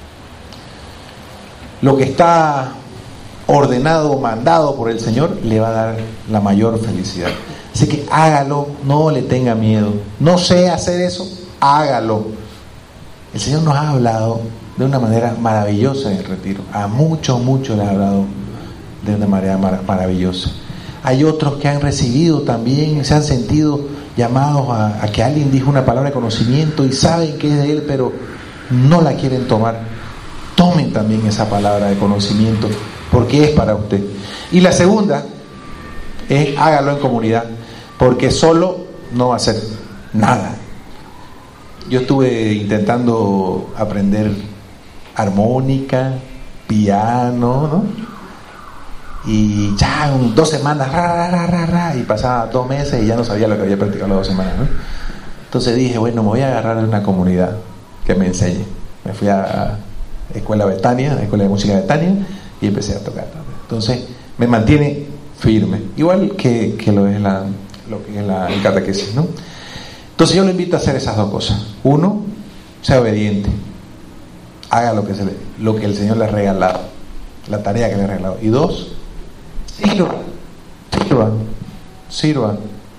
lo que está ordenado o mandado por el Señor le va a dar la mayor felicidad. Así que hágalo, no le tenga miedo. No sé hacer eso, hágalo. El Señor nos ha hablado de una manera maravillosa en el retiro. A muchos, muchos le ha hablado de una manera mar- maravillosa. Hay otros que han recibido también, se han sentido llamados a, a que alguien dijo una palabra de conocimiento y saben que es de Él, pero no la quieren tomar. Tomen también esa palabra de conocimiento, porque es para usted. Y la segunda es: hágalo en comunidad, porque solo no va a hacer nada. Yo estuve intentando aprender armónica, piano, ¿no? Y ya en dos semanas, ra, ra, ra, ra, ra, y pasaba dos meses y ya no sabía lo que había practicado las dos semanas, ¿no? Entonces dije, bueno, me voy a agarrar de una comunidad que me enseñe. Me fui a Escuela Betania, a Escuela de Música Betania, y empecé a tocar. Entonces me mantiene firme, igual que, que lo es la, lo que es la, el catequesis, ¿no? Entonces yo lo invito a hacer esas dos cosas. Uno, sea obediente, haga lo que, se le, lo que el Señor le ha regalado, la tarea que le ha regalado. Y dos, sirva, sirva, sirva.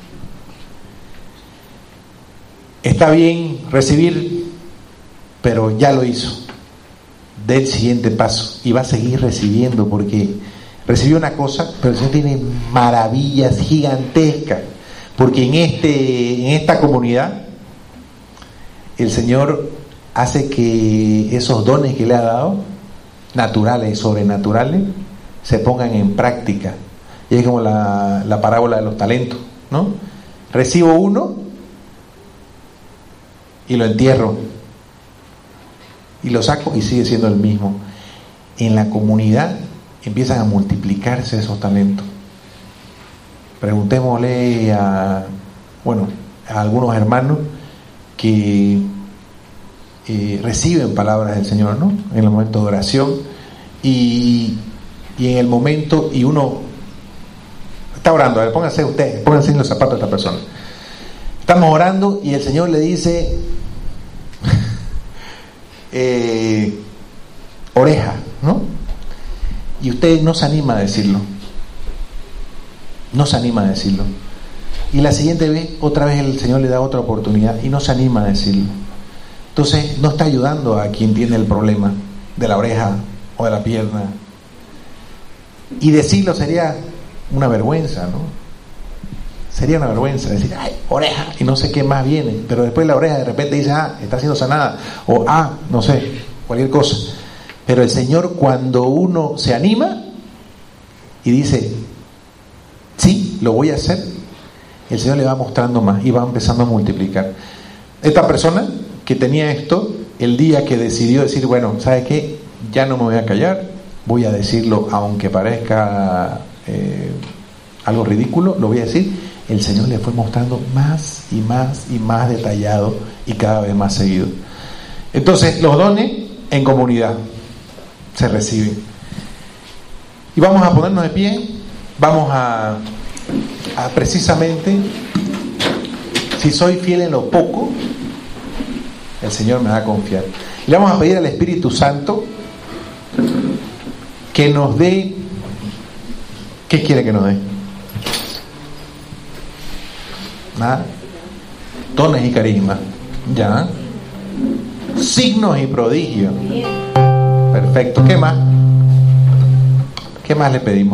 Está bien recibir, pero ya lo hizo. Dé el siguiente paso y va a seguir recibiendo, porque recibió una cosa, pero el Señor tiene maravillas gigantescas, porque en este, en esta comunidad el Señor hace que esos dones que le ha dado, naturales y sobrenaturales, se pongan en práctica. Y es como la, la parábola de los talentos, ¿no? Recibo uno y lo entierro y lo saco y sigue siendo el mismo. En la comunidad empiezan a multiplicarse esos talentos. Preguntémosle a, bueno, a algunos hermanos que eh, reciben palabras del Señor, ¿no? En el momento de oración y, y en el momento, y uno está orando, a ver, pónganse ustedes, pónganse en los zapatos de esta persona. Estamos orando y el Señor le dice eh, oreja, ¿no? Y usted no se anima a decirlo, no se anima a decirlo, y la siguiente vez otra vez el Señor le da otra oportunidad y no se anima a decirlo. Entonces no está ayudando a quien tiene el problema de la oreja o de la pierna, y decirlo sería una vergüenza, ¿no? Sería una vergüenza decir, ay, oreja, y no sé qué más viene, pero después la oreja de repente dice, ah, está siendo sanada, o ah, no sé, cualquier cosa. Pero el Señor, cuando uno se anima y dice, sí, lo voy a hacer, el Señor le va mostrando más y va empezando a multiplicar. Esta persona que tenía esto, el día que decidió decir, bueno, ¿sabe qué? Ya no me voy a callar, voy a decirlo, aunque parezca eh, algo ridículo, lo voy a decir. El Señor le fue mostrando más y más y más detallado y cada vez más seguido. Entonces, los dones en comunidad se reciben. Y vamos a ponernos de pie, vamos a, a precisamente, si soy fiel en lo poco, el Señor me va a confiar. Le vamos a pedir al Espíritu Santo que nos dé, ¿qué quiere que nos dé? Nada. Dones y carismas, ya. Signos y prodigios. Perfecto. ¿Qué más? ¿Qué más le pedimos?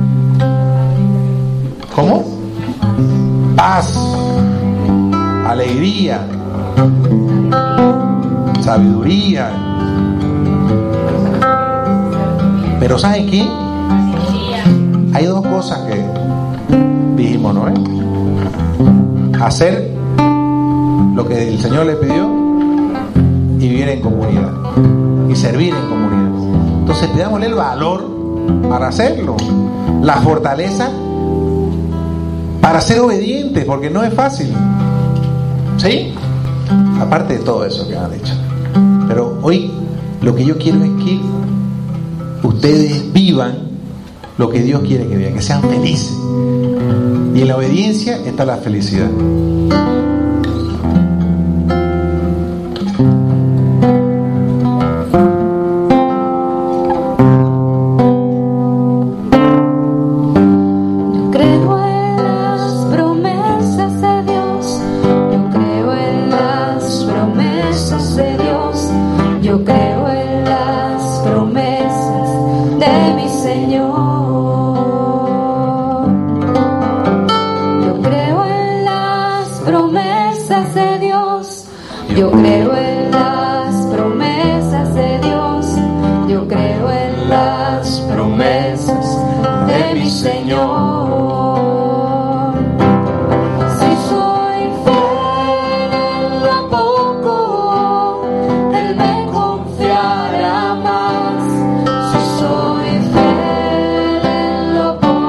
¿Cómo? Paz, alegría, sabiduría. Pero ¿saben qué? Hay dos cosas que dijimos, ¿no? ¿Eh? Hacer lo que el Señor le pidió y vivir en comunidad y servir en comunidad. Entonces pidámosle el valor para hacerlo, la fortaleza para ser obedientes, porque no es fácil, ¿sí? Aparte de todo eso que han dicho. Pero hoy lo que yo quiero es que ustedes vivan lo que Dios quiere que vivan, que sean felices. Y en la obediencia está la felicidad.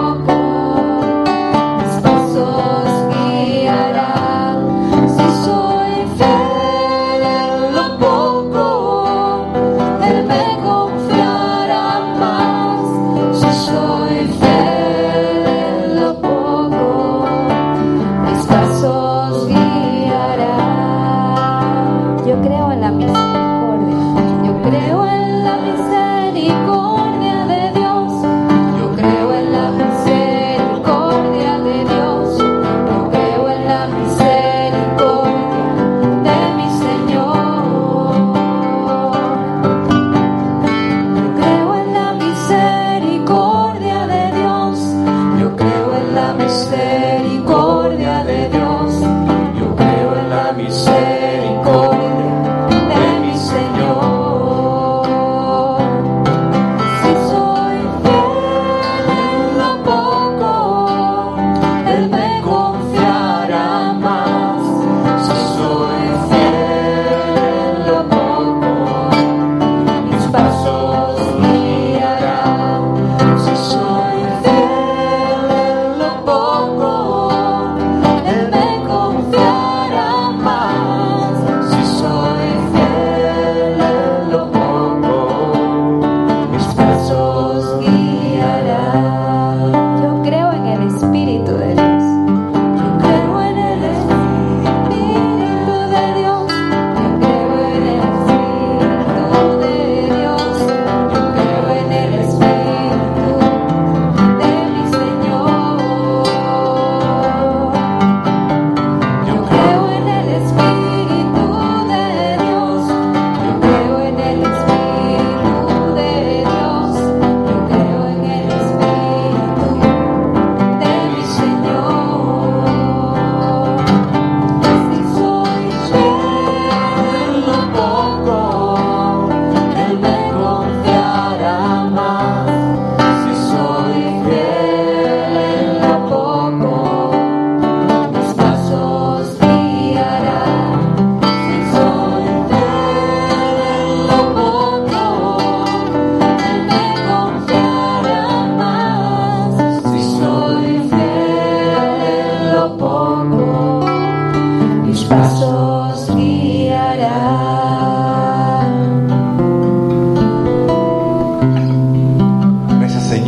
Si soy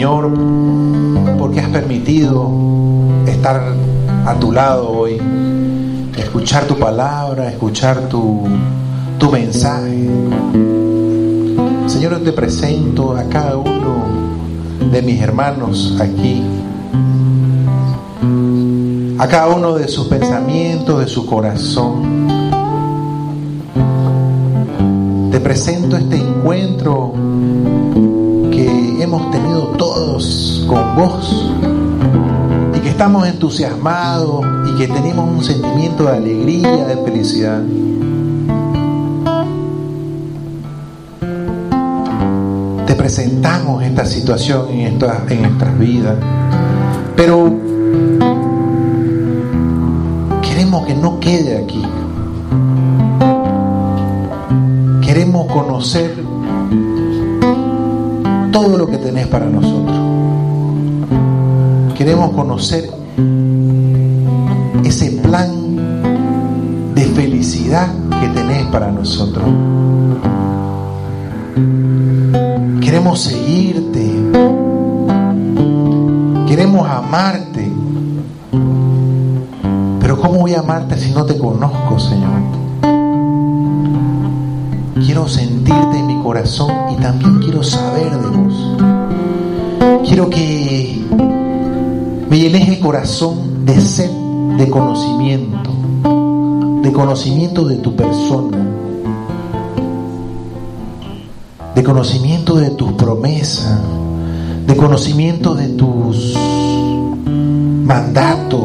Señor, porque has permitido estar a tu lado hoy, escuchar tu palabra, escuchar tu, tu mensaje. Señor, yo te presento a cada uno de mis hermanos aquí, a cada uno de sus pensamientos, de su corazón. Te presento este encuentro que hemos tenido todos con vos y que estamos entusiasmados y que tenemos un sentimiento de alegría, de felicidad. Te presentamos esta situación en, esta, en nuestras vidas, pero queremos que no quede aquí. Queremos conocer todo lo que tenés para nosotros. Queremos conocer ese plan de felicidad que tenés para nosotros. Queremos seguirte. Queremos amarte. Pero ¿cómo voy a amarte si no te conozco, Señor? Quiero sentirte en mi corazón y también quiero saber de vos. Quiero que me llenes el corazón de sed de conocimiento, de conocimiento de tu persona, de conocimiento de tus promesas, de conocimiento de tus mandatos,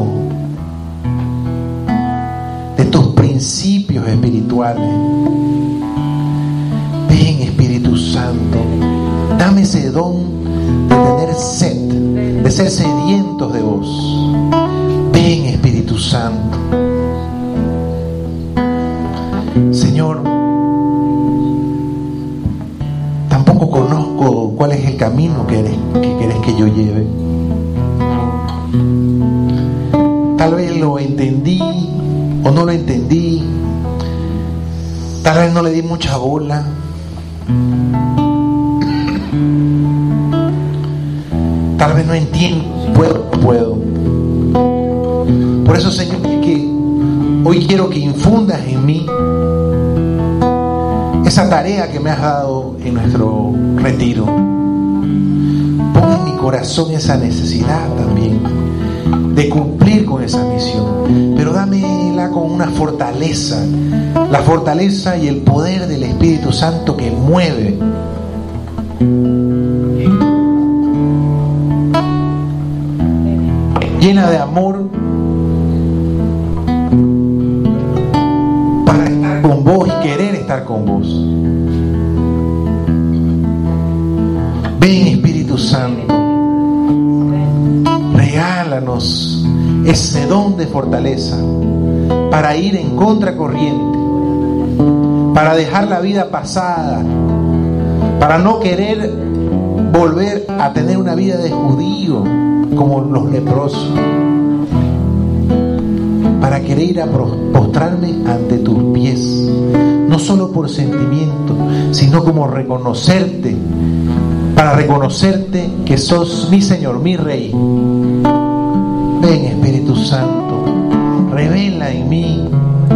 de tus principios espirituales. Ven, Espíritu Santo, dame ese don de tener sed, de ser sedientos de vos. Ven, Espíritu Santo. Señor, tampoco conozco cuál es el camino que, eres, que querés que yo lleve. Tal vez lo entendí o no lo entendí. Tal vez no le di mucha bola. Tal vez no entiendo, puedo, puedo. Por eso, Señor, que hoy quiero que infundas en mí esa tarea que me has dado en nuestro retiro. Pon en mi corazón esa necesidad también de cumplir con esa misión, pero dámela con una fortaleza, la fortaleza y el poder del Espíritu Santo que mueve. Llena de amor para estar con vos y querer estar con vos. Ven, Espíritu Santo, regálanos ese don de fortaleza para ir en contracorriente, para dejar la vida pasada, para no querer volver a tener una vida de judío como los leprosos, para querer ir a postrarme ante tus pies, no solo por sentimiento, sino como reconocerte, para reconocerte que sos mi Señor, mi Rey. Ven, Espíritu Santo, revela en mí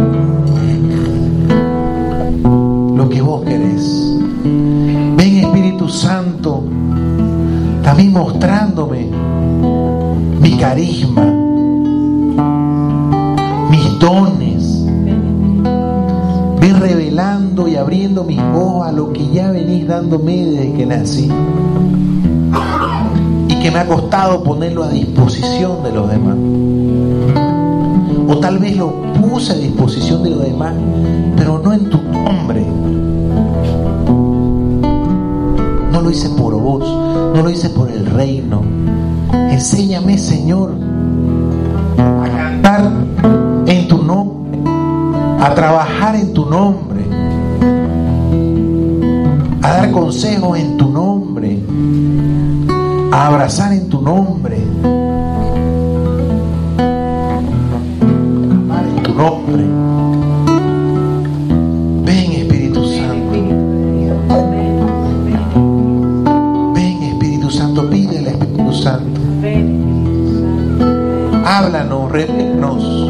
lo que vos querés. Ven, Espíritu Santo, también mostrándome mi carisma, mis dones. Ven revelando y abriendo mis ojos a lo que ya venís dándome desde que nací y que me ha costado ponerlo a disposición de los demás. O tal vez lo puse a disposición de los demás, pero no en tu nombre. No lo hice por vos, no lo hice por el reino. Enséñame, Señor, a cantar en tu nombre, a trabajar en tu nombre, a dar consejos en tu nombre, a abrazar en tu nombre, a amar en tu nombre. Ven, Espíritu Santo. Ven, Espíritu Santo. Santo, pide al Espíritu Santo. Háblanos, repítenos.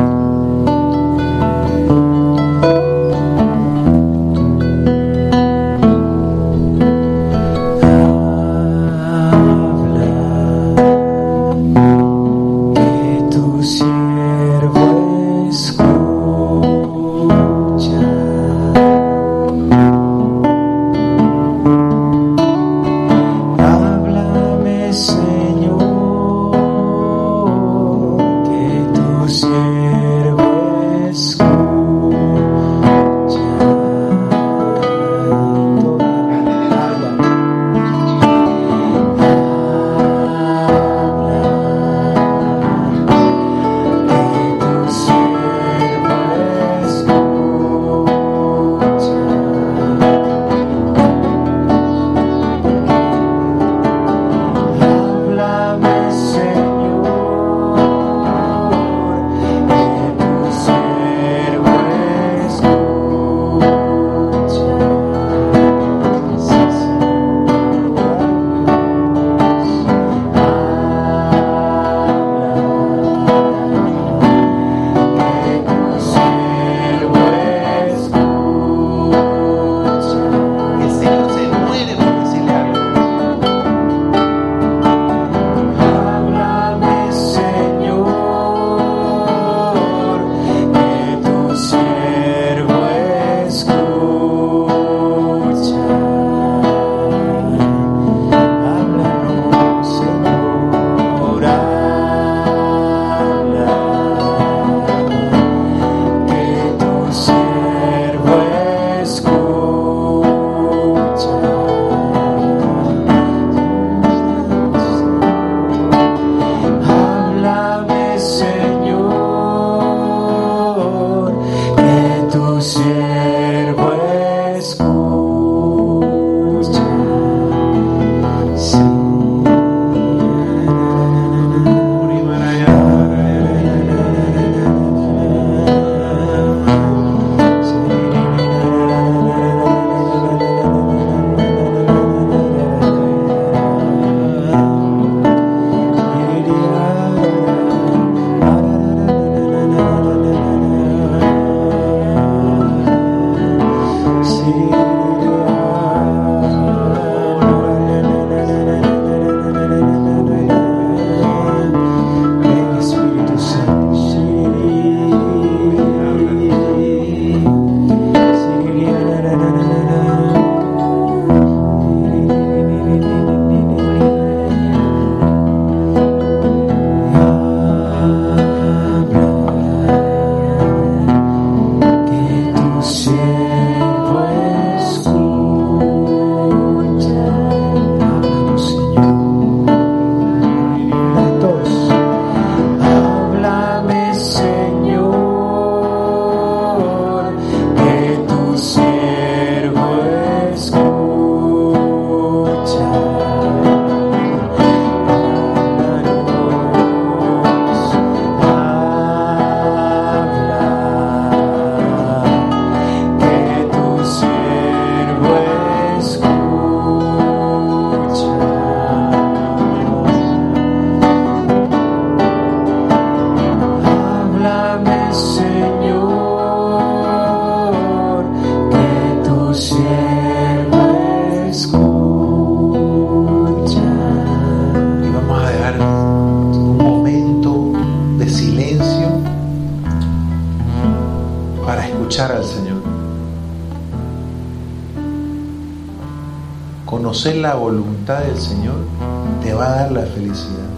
Conocer la voluntad del Señor te va a dar la felicidad.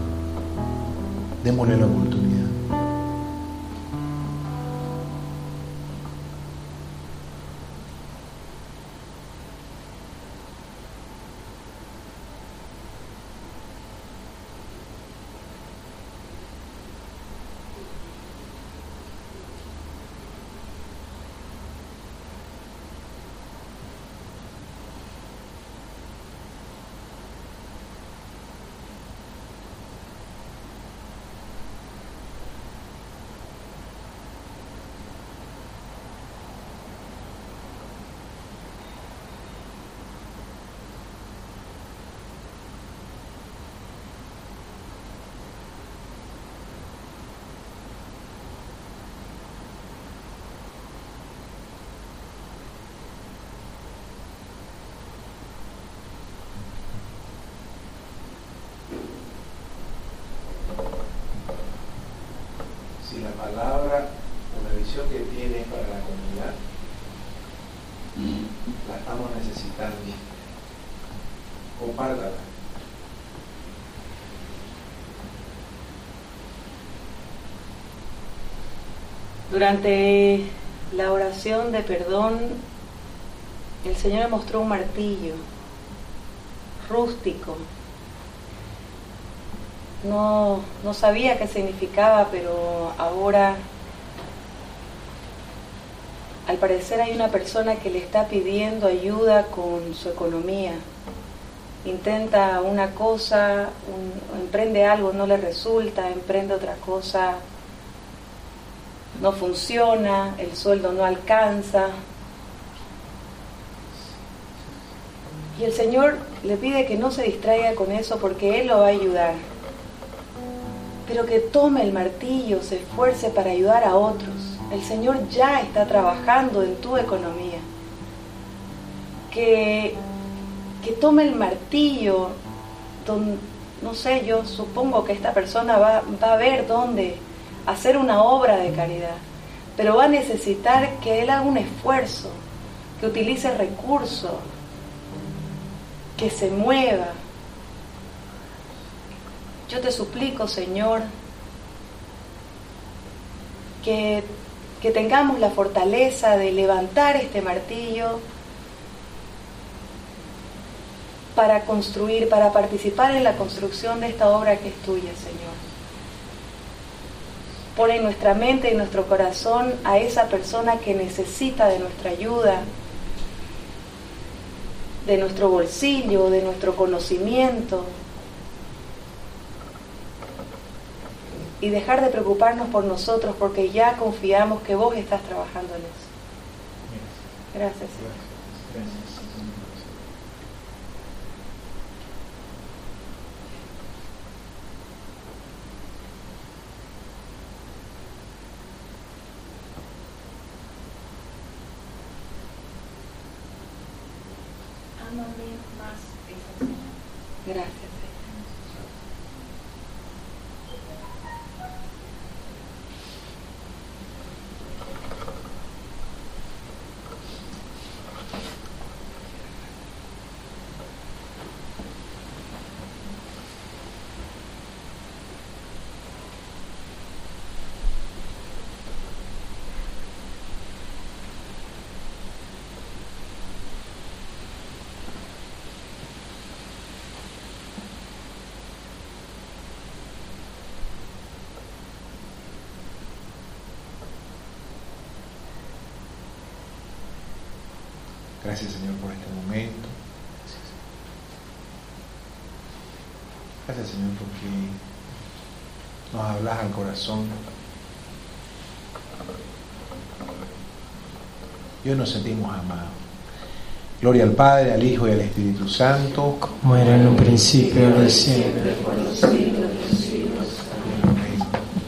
Démosle la oportunidad. estamos necesitando. Compártala. Durante la oración de perdón, el Señor me mostró un martillo rústico. No, no sabía qué significaba, pero ahora, al parecer, hay una persona que le está pidiendo ayuda con su economía. Intenta una cosa, un, emprende algo, no le resulta, emprende otra cosa, no funciona, el sueldo no alcanza. Y el Señor le pide que no se distraiga con eso porque Él lo va a ayudar. Pero que tome el martillo, se esfuerce para ayudar a otros. El Señor ya está trabajando en tu economía. Que, que tome el martillo, don, no sé, yo supongo que esta persona va, va a ver dónde hacer una obra de caridad, pero va a necesitar que Él haga un esfuerzo, que utilice recursos, que se mueva. Yo te suplico, Señor, que, que tengamos la fortaleza de levantar este martillo para construir, para participar en la construcción de esta obra que es tuya, Señor. Pon en nuestra mente y en nuestro corazón a esa persona que necesita de nuestra ayuda, de nuestro bolsillo, de nuestro conocimiento, y dejar de preocuparnos por nosotros porque ya confiamos que vos estás trabajando en eso. Gracias, Señor. Ámame más esa Señor. Gracias. Gracias, Señor, por este momento. Gracias, Señor, porque nos hablas al corazón. Y hoy nos sentimos amados. Gloria al Padre, al Hijo y al Espíritu Santo. Como era en un principio, ahora y siempre,